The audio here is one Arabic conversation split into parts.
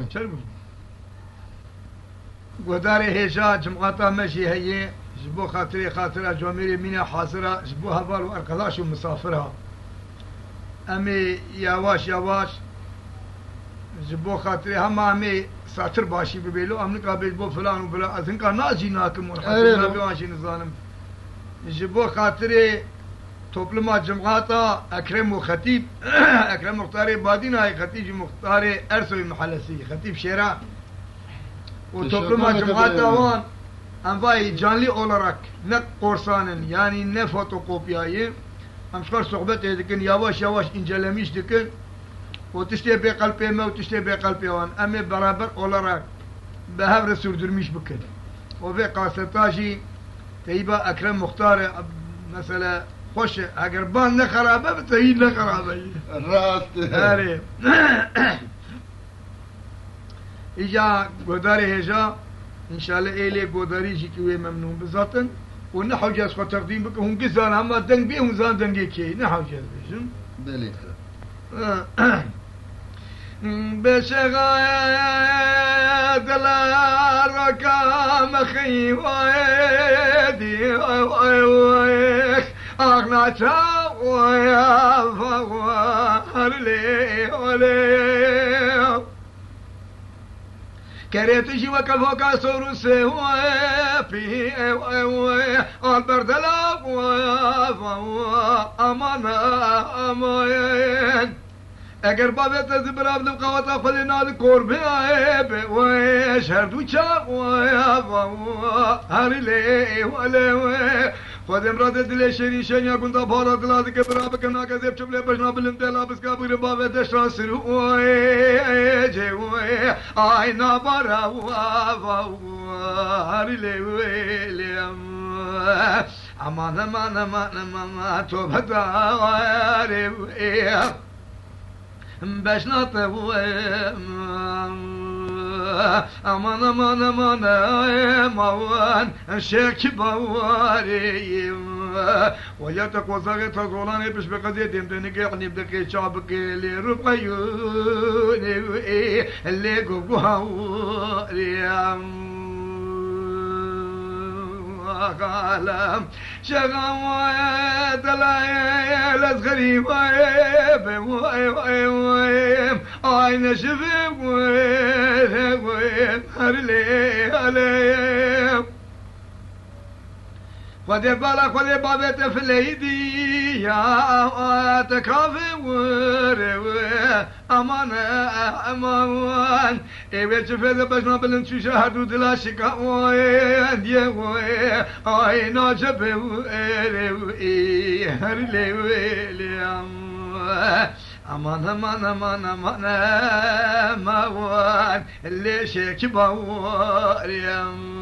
شرب قدار هيجا جمعة ماشي هي جبو خاطرة جواميري مينا حاضرة جبو هبال وأركلاش ومسافرها أمي يواش جبو خاطري هم أمي ساتر باشي ببيلو أمنك قابل بو فلان وبلا أذن كان ناجي ناكم ونحن بيواشي نظالم جبو خاطري توبلما جمعاتا أكرم وخطيب أكرم مختاري بادين هاي خطيب مختاري أرسوي محلسي خطيب شيرا وتوبلما جمعاتا وان أنفاي جانلي أولارك نك قرصانن يعني نه فوتوكوبياي أمشكر صحبته دكن يواش إنجلميش دكن وتشتي بقلبي ما وتشتي بقلبي وان أمي برابر أولارك بهاب رسول درميش بكن وفي قاستاجي تيبا أكرم مختار مثلا خوش اگر بان نخرابه بتهي نخرابه راست هاري إجا قداري هجا إن شاء الله إلي قداري جيكوي ممنون بذاتن ونحو جاز خطر دين بك هم قزان هما دنگ بيه وزان دنگي كي نحو جاز بيشن بلي بشغايا دلار ركام خي ويدي ويخ أغنى ويا فوار لي ولي كريتشي وكالفوكا سوروسي وفي البردلا وفوا أمانا أمين اگر بابت زبراب لقوات خلينا الكور بيب وشهدو شاق ويا فوا هرلي ولي فادم راد دل شريشن يا كنت بارد لازم كبراب كنا كذب شبل بجنا بلندلا بس كابر بابت شاسر وي وي اينا برا فوا هرلي ولي امان امان امان امان توبتا وي باش نطوي امان امان امان موان الشيخ بواري وياتك وزاغي تزولاني باش بقضية دمتنك يعني بدك شعبك اللي ربيوني اللي قوهوري قالم شغوات العيال غريبة عين شباب هرلي عليهم خذي بالك خذي بابت في الايدي يا تكافي امان امان ايوه شفت بجنا بلنشو شهدوا دلا شكا وين يا وين اي ناجب هرلي ويلي امان امان امان امان موان اللي شيك باوريم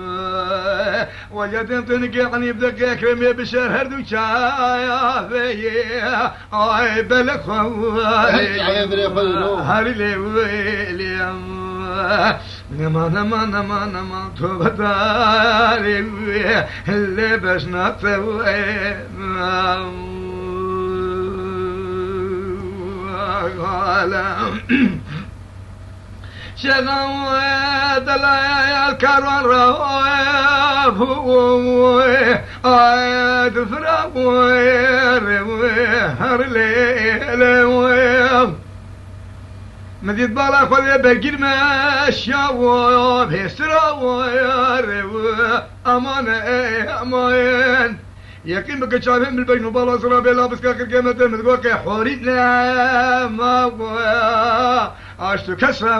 وجدت تنقعني بدك اكرمي بشر هردو شايا فيا اي بلك خواري هرلي ويلي نمان نمان نمان نمان توبتاري اللي باش نطوي شغوات الكروان رواف عاد فرق هرلي مديد بالا خذي بقير ماشيا وبيسرا امان امان يقين بك شايفين بالبين وبالا صرا بلا بس كاكر قيمته متقوك حوري لا ما عشتو كسا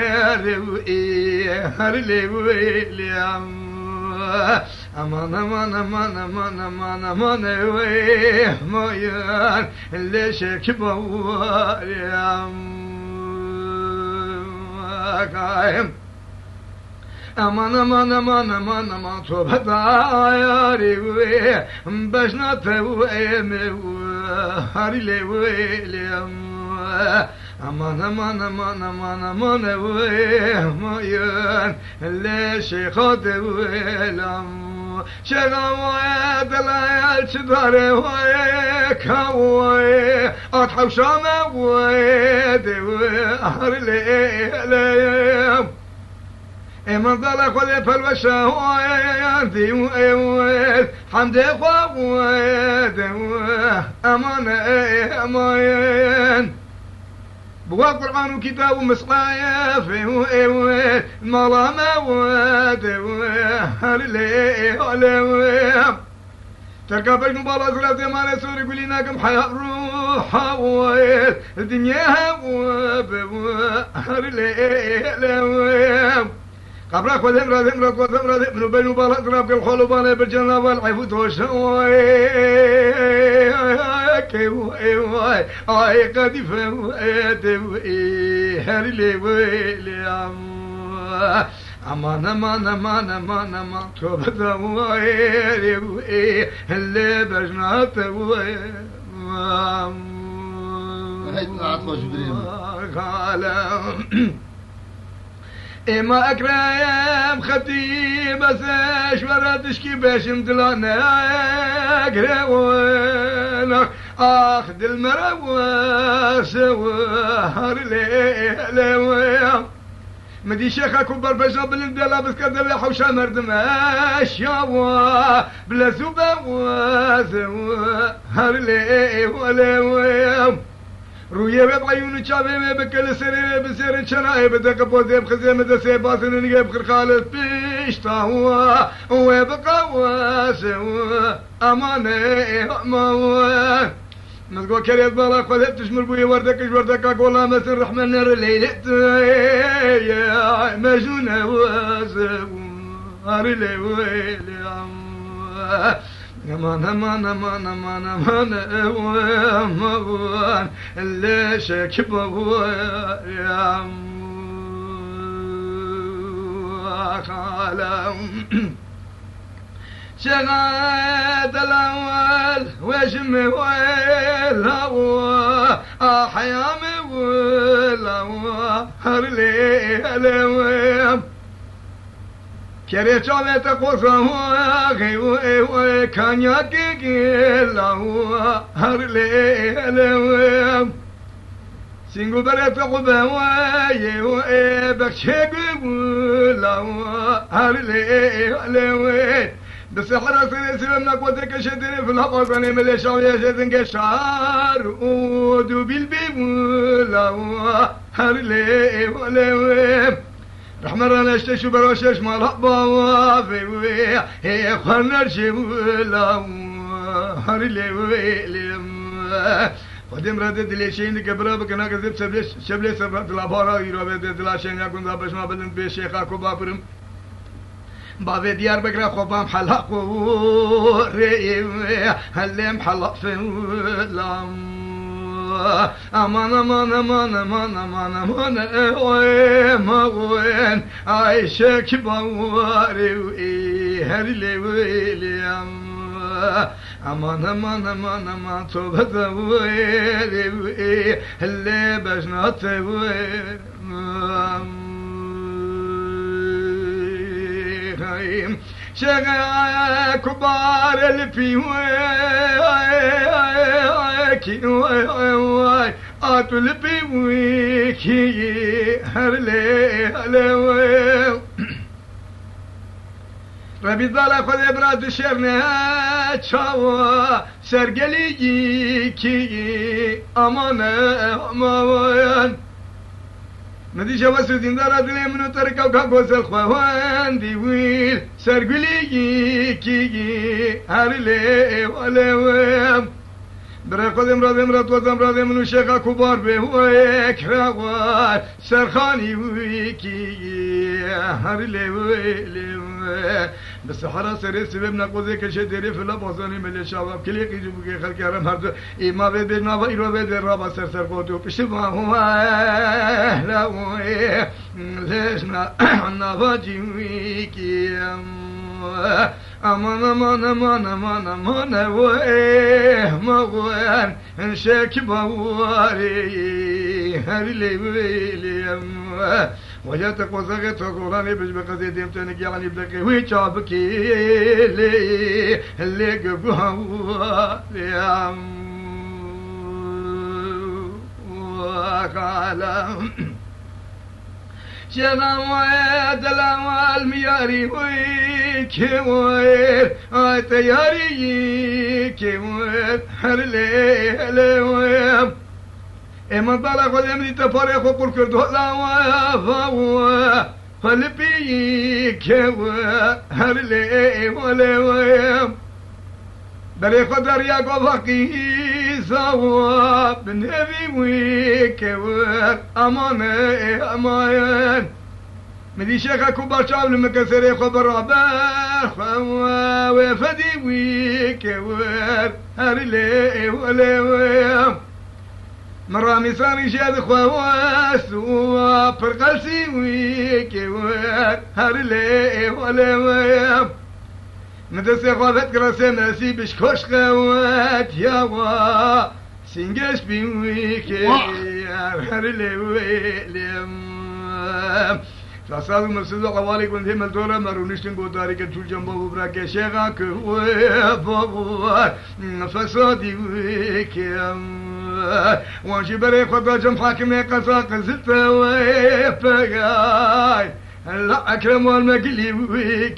هرلي ويلي امان امان امان امان امان امان ويه مويان اللي شيك بواري قايم امان امان امان امان امان توبتا ياري ويه باش نطوي هرلي ويلي امان امان امان امان امان ويه مويان اللي شيخات ويلم شغوي دلال شداري ويكوي أضحو شامة ويدي وأهرلي من ضلق وذي فالوشة ويدي ويويد حمدي خويد أمان أمان بوا قرآن وكتاب ومصايف المرامة ودي تركب بين مباراة ثلاثة ما نسور يقول لنا كم حياة روح ويل الدنيا وهرلي قبرك وذمرة ذمرة وذمرة ذمرة بين مباراة ثلاثة الحول وبانا بالجنة والعفوت وشوي كيوي اي قديفة وادوي هرلي ويلي أمان أمان أمان أمان أمان توبة ويلي وي اللي بجنات وي عطوة جبريل إما أكرم ختي بس أشورة تشكي باش مدلانا أكرم أخذ المروس وهرلي مدي شيخة كبر بجاب الدلا بس كذا حوشة مردماش يا بلا سوبا وهرلي ولا رويه بعيون شابه بكل سرير بسير شناي بدك بوزي بخزيمة دسيباسن نجيب خرخالة بيشتا هو ويبقى واسو أماني أمان نزقو كريت بالا قلت تشمل بوي وردك أقولا مسر رحمن نار الليلة يا مجنون واسو هرلي ويلي أمان أمان أمان أمان أمان أمان اللي شكبه يا خالم شغاد الأول وجمي والهوى أحيامي والهوى هرلي الويم كريت على تقوسه غيوي كان يكيل له هرلي الويم سينغو بريت قبه وي بكشيق له هرلي الويم بس حرس الاسلام نقوتك شدني في الهقص انا ملي شاويه شدن قشار ودو بالبيب له هرلي الويم رحمة اشتشو بروشش مال هبوافي وي هي خلنا الشمولا هرلي ويلي قدم ردد لي شين كبره بكنا كذب شبلي سبرت الابارا يرو بدد لا شين يكون ذا بس ما بدن بشيخ اكو بابرم بابي ديار بكره خوبام حلق وريم هلم حلق في لام أمان أمان أمان أمان أمان أمان وين عايشك بواري وهرلي ويلي أمان أمان أمان أمان توبة ويلي اللي بجنات ويلي شغا كبار اللي في ويكي وي أطل في ويكي هرلي هلوي ربي ضل خذ إبراد الشرنا تشاوى سرقلي كي أمان أمان ندي جواز ديندار دلي منو تركا وكاكوز الخوان دي ويل سرقلي كي هرلي ولوام برقد امراد وزمراد منو شيخا كبار به ويكراوان سرخاني ويكي هرلي ويلي بس حرا سري سبب نقوزي كشدري في لبوزاني ملي شباب كلي يجيبوا خلق يرم هرد اما بدنا بايرو بدر رابا سر قوتو بشما هو لا ليشنا نباجي ويكي أمان أمان أمان أمان أمان ويه مغوان انشاك بواري هرلي ويلي وجاتك وزغت وقراني بش بقزي ديمتنك يعني بدك ويشابك اللي قبوا ليام وقالم شغوات الأموال مياري ويكوير تياري كوير هرلي هلويم إما طلق والأمري تفرق وقل كردو لا وافوا فلبي كوير هرلي هلويم بري قدر ياقو فقيه صواب بنبي ويكوير أماني أمان مدي شيخا كوبا شاب المكسر خبر رابع وفدي ويكوير هرلي ولويم مرامي صاري شاد خواس وفرقلسي ويكوير هرلي ولويم مدرسة غابت قراسة ناسي بشكوش خوات يا وا سنجش بيويك يا هرلي ويلم فصار مرسل قوالي كنت هم الدورة مرونشتن قداري كتشول جنبه براك شيخا كوي فصادي ويك وانشي بري خطا جم حاكمي قصا قزلت ويفقاي لا أكرم والمقلي ويك